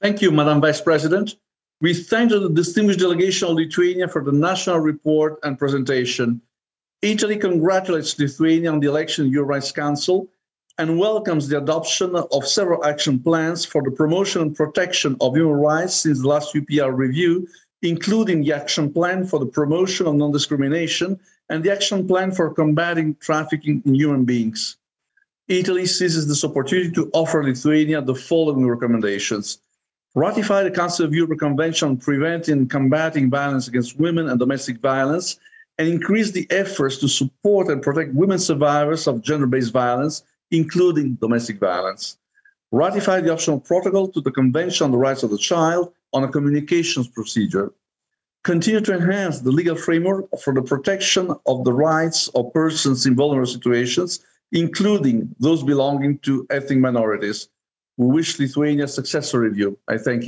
Thank you, Madam Vice President. We thank the distinguished delegation of Lithuania for the national report and presentation. Italy congratulates Lithuania on the election in the Human Rights Council and welcomes the adoption of several action plans for the promotion and protection of human rights since the last UPR review, including the action plan for the promotion of non-discrimination and the action plan for combating trafficking in human beings. Italy seizes this opportunity to offer Lithuania the following recommendations. Ratify the Council of Europe Convention on Preventing and Combating Violence Against Women and Domestic Violence, and increase the efforts to support and protect women survivors of gender-based violence, including domestic violence. Ratify the optional protocol to the Convention on the Rights of the Child on a communications procedure. Continue to enhance the legal framework for the protection of the rights of persons in vulnerable situations, including those belonging to ethnic minorities. We wish Lithuania a successful review. I thank you.